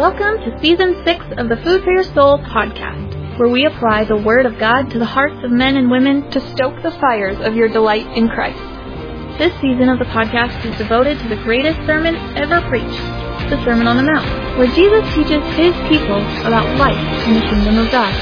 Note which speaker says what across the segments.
Speaker 1: Welcome to Season 6 of the Food for Your Soul podcast, where we apply the Word of God to the hearts of men and women to stoke the fires of your delight in Christ. This season of the podcast is devoted to the greatest sermon ever preached, the Sermon on the Mount, where Jesus teaches His people about life in the kingdom of God.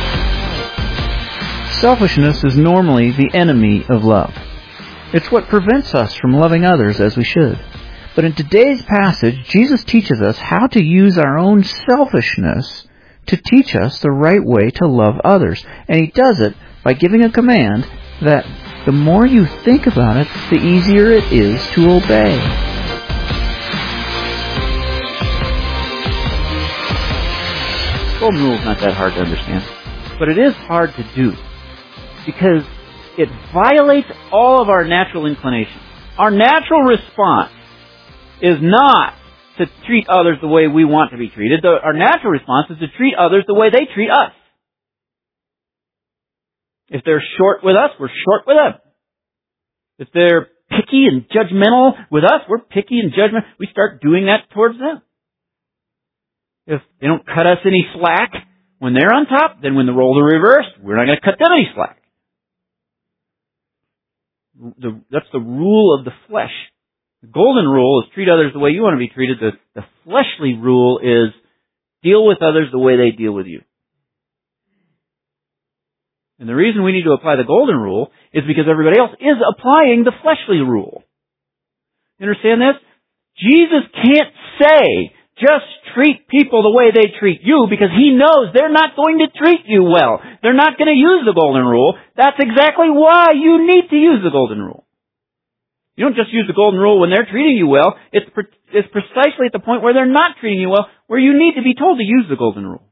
Speaker 2: Selfishness is normally the enemy of love. It's what prevents us from loving others as we should. But in today's passage, Jesus teaches us how to use our own selfishness to teach us the right way to love others. And He does it by giving a command that the more you think about it, the easier it is to obey. Golden rule is not that hard to understand, but it is hard to do because it violates all of our natural inclinations. Our natural response is not to treat others the way we want to be treated. Our natural response is to treat others the way they treat us. If they're short with us, we're short with them. If they're picky and judgmental with us, we're picky and judgmental. We start doing that towards them. If they don't cut us any slack when they're on top, then when the roles are reversed, we're not going to cut them any slack. That's the rule of the flesh. The golden rule is treat others the way you want to be treated. The fleshly rule is deal with others the way they deal with you. And the reason we need to apply the golden rule is because everybody else is applying the fleshly rule. You understand this? Jesus can't say, just treat people the way they treat you, because He knows they're not going to treat you well. They're not going to use the golden rule. That's exactly why you need to use the golden rule. You don't just use the golden rule when they're treating you well. It's precisely at the point where they're not treating you well where you need to be told to use the golden rule.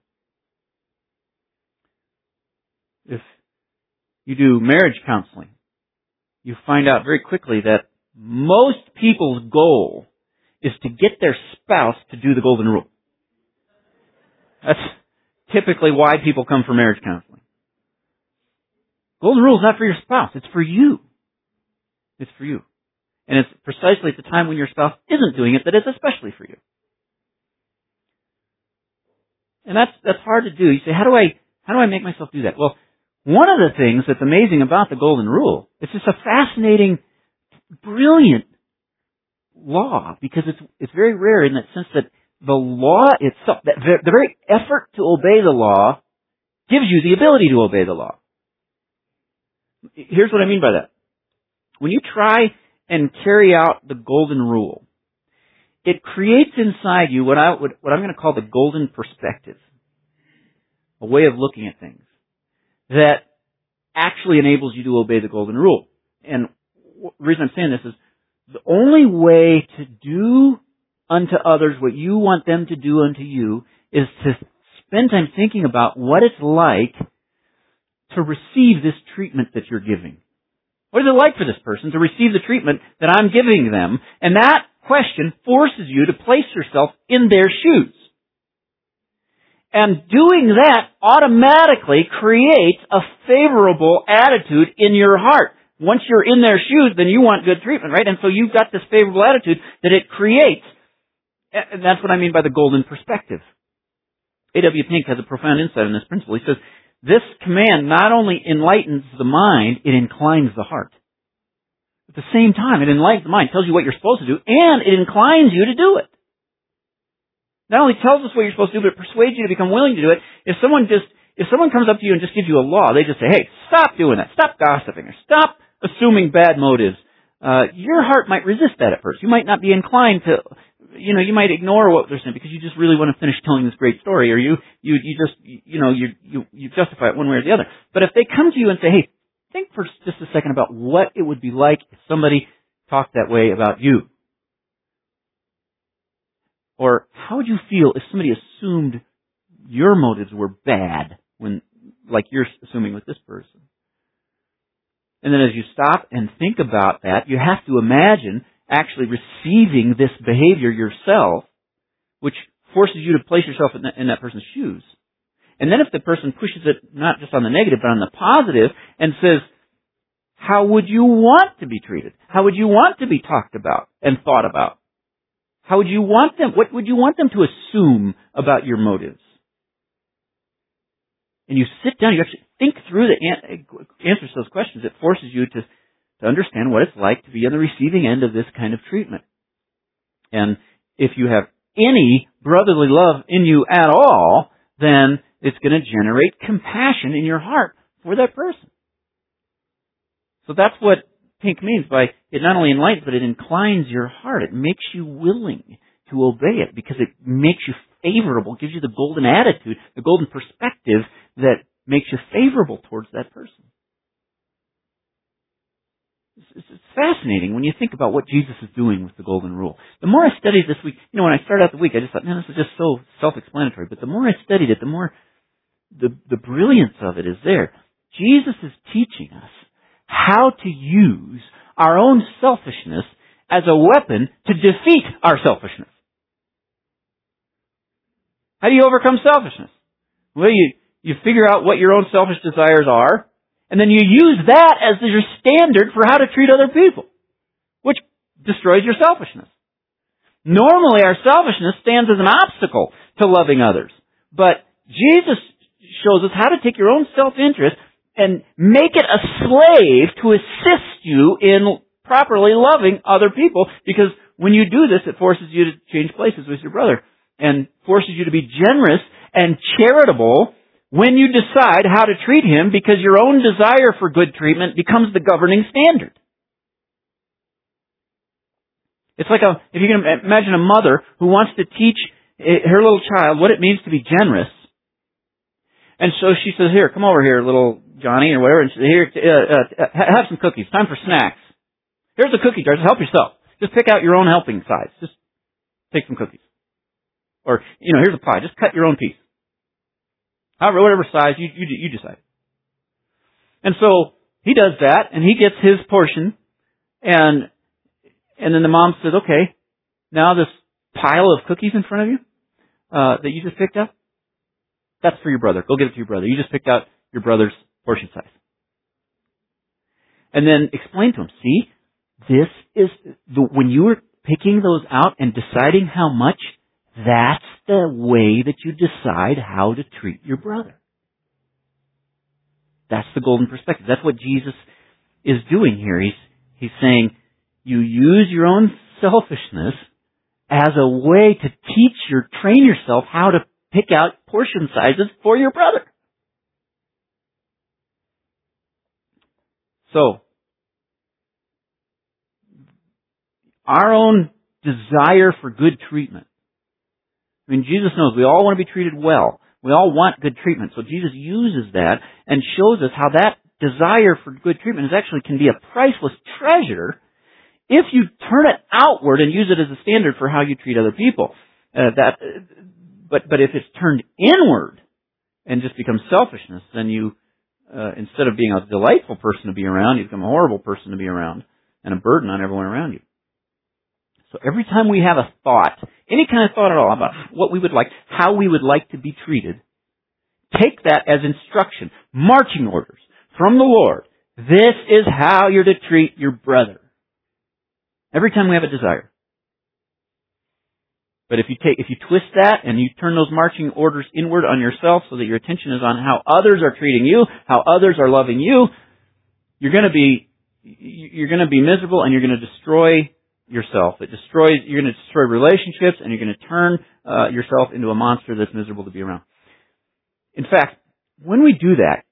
Speaker 2: If you do marriage counseling, you find out very quickly that most people's goal is to get their spouse to do the golden rule. That's typically why people come for marriage counseling. Golden rule is not for your spouse. It's for you. It's for you. And it's precisely at the time when your spouse isn't doing it that it's especially for you. And that's hard to do. You say, how do I make myself do that? Well, one of the things that's amazing about the golden rule, it's just a fascinating, brilliant law, because it's very rare in that sense that the law itself, the very effort to obey the law, gives you the ability to obey the law. Here's what I mean by that. When you try and carry out the golden rule, it creates inside you what I'm going to call the golden perspective, a way of looking at things that actually enables you to obey the golden rule. And the reason I'm saying this is the only way to do unto others what you want them to do unto you is to spend time thinking about what it's like to receive this treatment that you're giving. What is it like for this person to receive the treatment that I'm giving them? And that question forces you to place yourself in their shoes. And doing that automatically creates a favorable attitude in your heart. Once you're in their shoes, then you want good treatment, right? And so you've got this favorable attitude that it creates. And that's what I mean by the golden perspective. A.W. Pink has a profound insight on this principle. He says, this command not only enlightens the mind, it inclines the heart. At the same time, it enlightens the mind, tells you what you're supposed to do, and it inclines you to do it. Not only tells us what you're supposed to do, but it persuades you to become willing to do it. If someone comes up to you and just gives you a law, they just say, hey, stop doing that, stop gossiping, or stop assuming bad motives, your heart might resist that at first. You might not be inclined to, you might ignore what they're saying because you just really want to finish telling this great story, or you justify it one way or the other. But if they come to you and say, hey, think for just a second about what it would be like if somebody talked that way about you. Or how would you feel if somebody assumed your motives were bad like you're assuming with this person? And then as you stop and think about that, you have to imagine actually receiving this behavior yourself, which forces you to place yourself in that person's shoes. And then if the person pushes it not just on the negative, but on the positive, and says, how would you want to be treated? How would you want to be talked about and thought about? How would you want them? What would you want them to assume about your motives? And you sit down, you actually think through the answers to those questions. It forces you to understand what it's like to be on the receiving end of this kind of treatment. And if you have any brotherly love in you at all, then it's going to generate compassion in your heart for that person. So that's what pink means by it not only enlightens, but it inclines your heart. It makes you willing to obey it because it makes you favorable, gives you the golden attitude, the golden perspective that makes you favorable towards that person. It's fascinating when you think about what Jesus is doing with the golden rule. The more I studied this week, when I started out the week, I just thought, man, this is just so self-explanatory. But the more I studied it, the more the brilliance of it is there. Jesus is teaching us how to use our own selfishness as a weapon to defeat our selfishness. How do you overcome selfishness? Well, you figure out what your own selfish desires are, and then you use that as your standard for how to treat other people, which destroys your selfishness. Normally, our selfishness stands as an obstacle to loving others. But Jesus shows us how to take your own self-interest and make it a slave to assist you in properly loving other people, because when you do this, it forces you to change places with your brother and forces you to be generous and charitable when you decide how to treat him, because your own desire for good treatment becomes the governing standard. It's like if you can imagine a mother who wants to teach her little child what it means to be generous. And so she says, here, come over here, little Johnny, or whatever, and she says, here, have some cookies. Time for snacks. Here's a cookie jar. Just help yourself. Just pick out your own helping size. Just take some cookies. Or, here's a pie. Just cut your own piece. However, whatever size, you decide. And so he does that, and he gets his portion, and then the mom says, okay, now this pile of cookies in front of you that you just picked up, that's for your brother. Go get it to your brother. You just picked out your brother's portion size. And then explain to him, see, this is, when you were picking those out and deciding how much, that's the way that you decide how to treat your brother. That's the golden perspective. That's what Jesus is doing here. He's saying, you use your own selfishness as a way to train yourself how to pick out portion sizes for your brother. So, our own desire for good treatment. Jesus knows we all want to be treated well. We all want good treatment. So Jesus uses that and shows us how that desire for good treatment can be a priceless treasure if you turn it outward and use it as a standard for how you treat other people. But if it's turned inward and just becomes selfishness, then you, instead of being a delightful person to be around, you become a horrible person to be around and a burden on everyone around you. So every time we have a thought, any kind of thought at all about what we would like, how we would like to be treated, take that as instruction, marching orders from the Lord. This is how you're to treat your brother. Every time we have a desire. But if you twist that and you turn those marching orders inward on yourself so that your attention is on how others are treating you, how others are loving you, you're going to be miserable and you're going to destroy yourself. You're going to destroy relationships, and you're going to turn yourself into a monster that's miserable to be around. In fact, when we do that,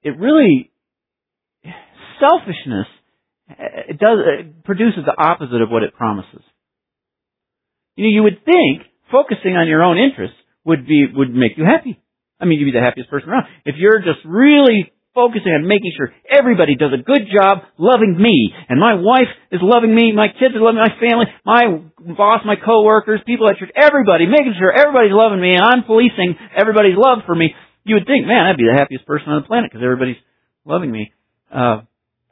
Speaker 2: selfishness produces the opposite of what it promises. You would think focusing on your own interests would make you happy. You'd be the happiest person around. If you're just really focusing on making sure everybody does a good job loving me, and my wife is loving me, my kids are loving me, my family, my boss, my coworkers, people at church, everybody, making sure everybody's loving me, and I'm policing everybody's love for me, you would think, man, I'd be the happiest person on the planet because everybody's loving me. The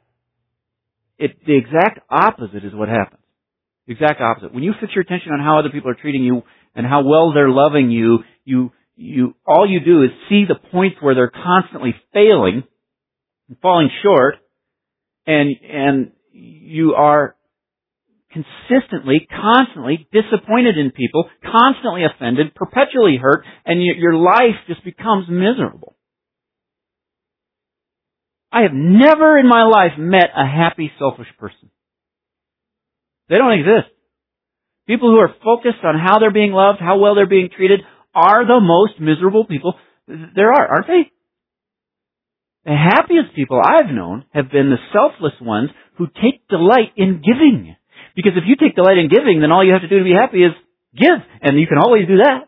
Speaker 2: exact opposite is what happens. The exact opposite. When you fix your attention on how other people are treating you and how well they're loving you, all you do is see the points where they're constantly failing and falling short, and you are consistently, constantly disappointed in people, constantly offended, perpetually hurt, and your life just becomes miserable. I have never in my life met a happy, selfish person. They don't exist. People who are focused on how they're being loved, how well they're being treated, are the most miserable people there are, aren't they? The happiest people I've known have been the selfless ones who take delight in giving. Because if you take delight in giving, then all you have to do to be happy is give. And you can always do that.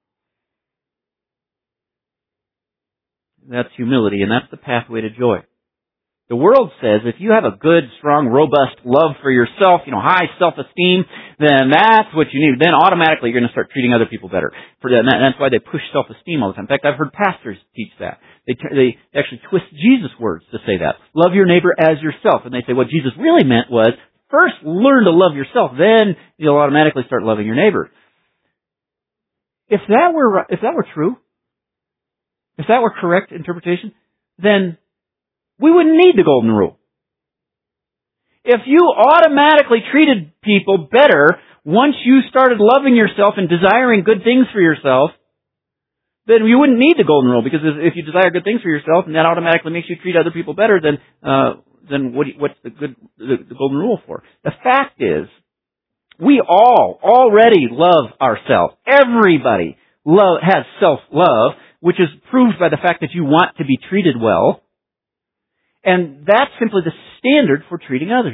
Speaker 2: That's humility, and that's the pathway to joy. The world says if you have a good, strong, robust love for yourself, high self-esteem, then that's what you need. Then automatically you're going to start treating other people better. And that's why they push self-esteem all the time. In fact, I've heard pastors teach that. They actually twist Jesus' words to say that. Love your neighbor as yourself. And they say what Jesus really meant was, first learn to love yourself, then you'll automatically start loving your neighbor. If that were true, if that were correct interpretation, then we wouldn't need the golden rule. If you automatically treated people better once you started loving yourself and desiring good things for yourself, then you wouldn't need the golden rule, because if you desire good things for yourself and that automatically makes you treat other people better, then what's the golden rule for? The fact is, we all already love ourselves. Everybody has self-love, which is proved by the fact that you want to be treated well. And that's simply the standard for treating others.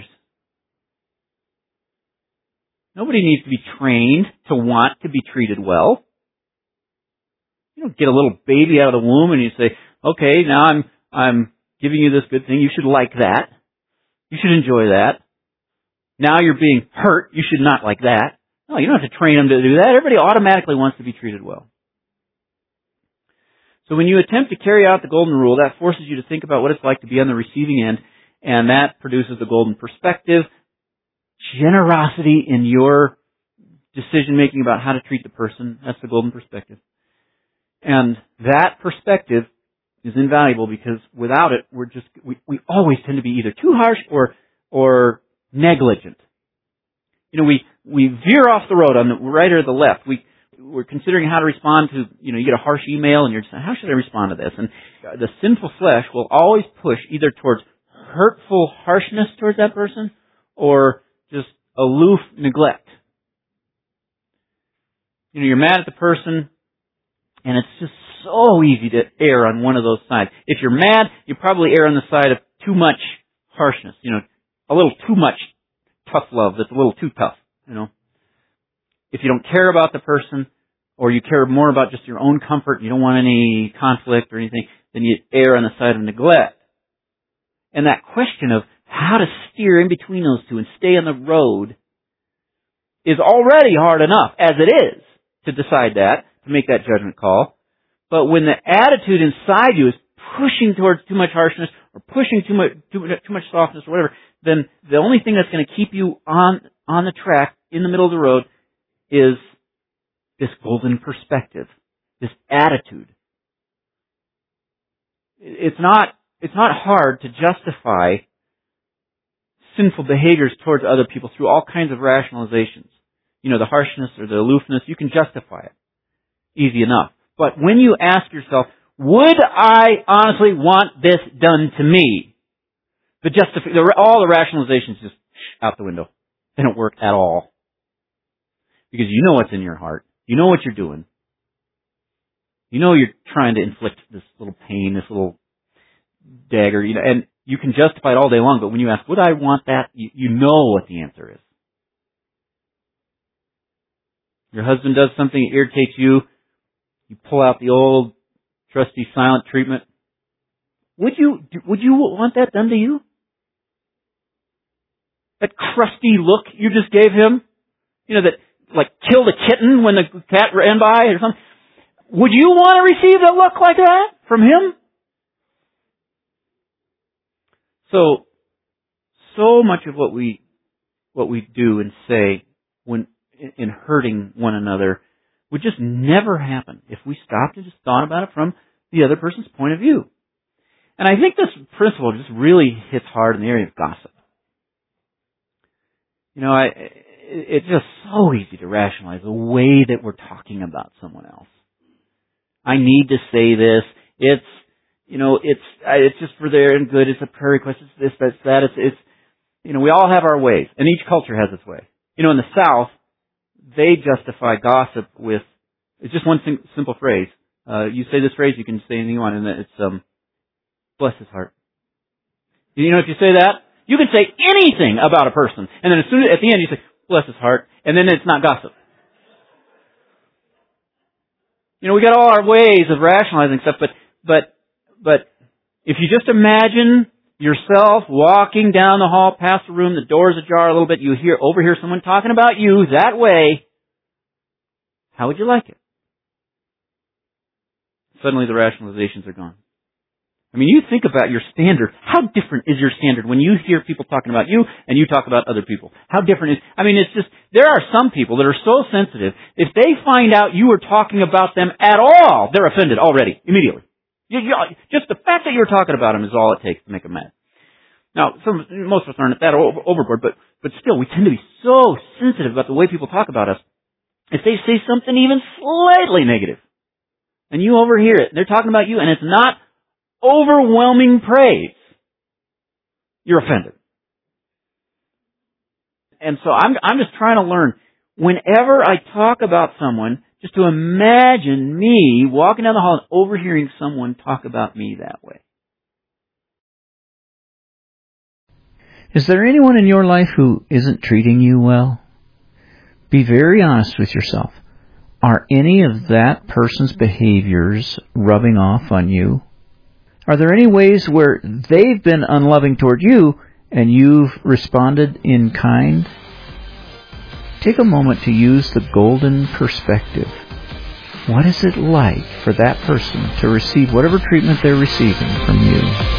Speaker 2: Nobody needs to be trained to want to be treated well. You don't get a little baby out of the womb and you say, okay, now I'm giving you this good thing. You should like that. You should enjoy that. Now you're being hurt. You should not like that. No, you don't have to train them to do that. Everybody automatically wants to be treated well. So when you attempt to carry out the golden rule, that forces you to think about what it's like to be on the receiving end, and that produces the golden perspective, generosity in your decision-making about how to treat the person. That's the golden perspective. And that perspective is invaluable, because without it, we always tend to be either too harsh or negligent. We veer off the road on the right or the left. We're considering how to respond to, you get a harsh email and you're just saying, how should I respond to this? And the sinful flesh will always push either towards hurtful harshness towards that person or just aloof neglect. You're mad at the person and it's just so easy to err on one of those sides. If you're mad, you probably err on the side of too much harshness, a little too much tough love that's a little too tough, If you don't care about the person, or you care more about just your own comfort, you don't want any conflict or anything, then you err on the side of neglect. And that question of how to steer in between those two and stay on the road is already hard enough, as it is, to decide that, to make that judgment call. But when the attitude inside you is pushing towards too much harshness, or pushing too much softness or whatever, then the only thing that's going to keep you on the track, in the middle of the road, is this golden perspective, this attitude. It's not hard to justify sinful behaviors towards other people through all kinds of rationalizations. The harshness or the aloofness, you can justify it. Easy enough. But when you ask yourself, would I honestly want this done to me? All the rationalizations just out the window. They don't work at all. Because you know what's in your heart. You know what you're doing. You know you're trying to inflict this little pain, this little dagger, and you can justify it all day long, but when you ask, would I want that? You know what the answer is. Your husband does something that irritates you. You pull out the old, trusty silent treatment. Would you want that done to you? That crusty look you just gave him? That like killed a kitten when the cat ran by or something. Would you want to receive a look like that from him? So much of what we do and say when in hurting one another would just never happen if we stopped and just thought about it from the other person's point of view. And I think this principle just really hits hard in the area of gossip. It's just so easy to rationalize the way that we're talking about someone else. I need to say this. It's just for their good. It's a prayer request. It's this, that's that. We all have our ways, and each culture has its way. In the South, they justify gossip with, it's just one simple phrase. You say this phrase, you can say anything you want, and it's, bless his heart. If you say that, you can say anything about a person, and then at the end you say, bless his heart, and then it's not gossip. We got all our ways of rationalizing stuff, but if you just imagine yourself walking down the hall, past the room, the door's ajar a little bit, you overhear someone talking about you that way, how would you like it? Suddenly the rationalizations are gone. You think about your standard. How different is your standard when you hear people talking about you and you talk about other people? How different is, it's just, there are some people that are so sensitive, if they find out you are talking about them at all, they're offended already, immediately. Just the fact that you're talking about them is all it takes to make them mad. Now, most of us aren't at that overboard, but still, we tend to be so sensitive about the way people talk about us. If they say something even slightly negative, and you overhear it, they're talking about you, and it's not overwhelming praise, you're offended. And so I'm just trying to learn, whenever I talk about someone, just to imagine me walking down the hall and overhearing someone talk about me that way.
Speaker 3: Is there anyone in your life who isn't treating you well? Be very honest with yourself. Are any of that person's behaviors rubbing off on you? Are there any ways where they've been unloving toward you and you've responded in kind? Take a moment to use the golden perspective. What is it like for that person to receive whatever treatment they're receiving from you?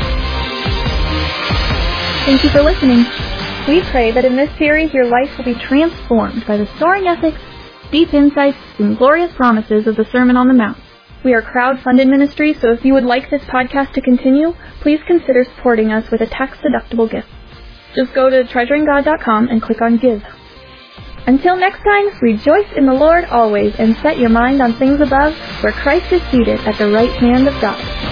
Speaker 1: Thank you for listening. We pray that in this series your life will be transformed by the soaring ethics, deep insights, and glorious promises of the Sermon on the Mount. We are crowd-funded ministry, so if you would like this podcast to continue, please consider supporting us with a tax-deductible gift. Just go to treasuringgod.com and click on Give. Until next time, rejoice in the Lord always and set your mind on things above, where Christ is seated at the right hand of God.